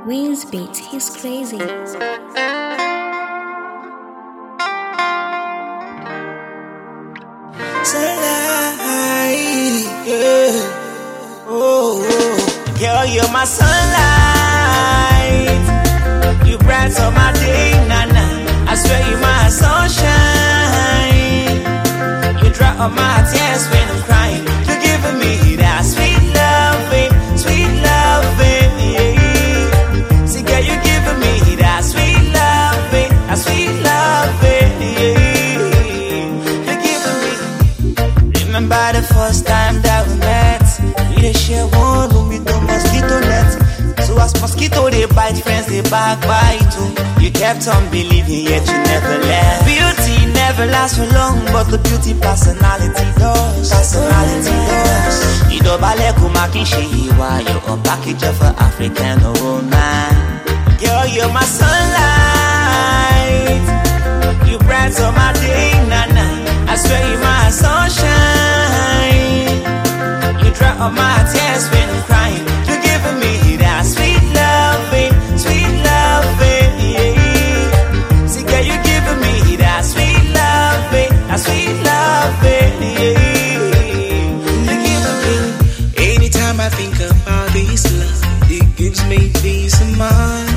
Wins beat, he's crazy. Sunlight, yeah. Oh, girl, you're my sunlight. You brighten my day, nana. I swear you're my sunshine. You dry all my tears when I'm crying. You're giving me that sweet loving, yeah. See, girl, you're giving me that sweet loving, yeah. Remember the first time that we met? We dey share one room with the mosquito net. So as mosquito they bite, friends they backbite too. You kept on believing yet you never left. Beauty never lasts for long, but the beauty personality does. Idobale kumakishi wa you a package of African woman. Girl, you're my sunlight. You brighten my day, nana. I swear you're my sunshine. You dry all my tears when I'm crying. You're giving me that sweet loving, yeah. See, girl, you're giving me that sweet loving, yeah. You're giving me. Anytime I think about this love, it gives me peace of mind.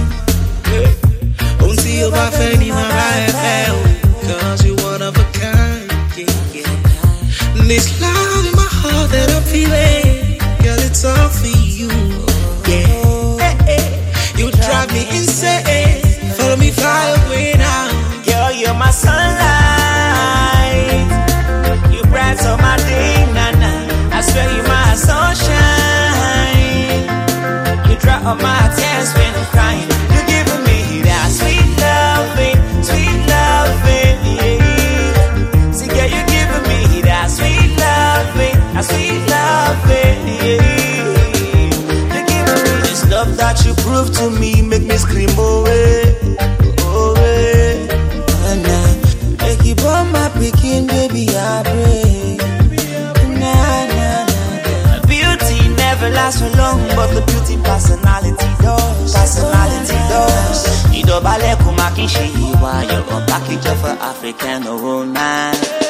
Until I feel in my life, cause you're one of a kind. This love in my heart that I'm feeling, girl, it's all for you, yeah. You drive me insane, follow me fly away now. Girl, you're my sunlight. You brighten my day, nana. I swear you're my sunshine. You dry all my tears when I'm crying. You're giving me that sweet loving, yeah. See, girl, you're giving me that sweet loving, yeah. You're giving me this love that you prove to me, make me scream away. And I keep on my picking, baby, I pray. Beauty never lasts for long, but the beauty personality does. Idobale kumakishi wa you a package of African woman.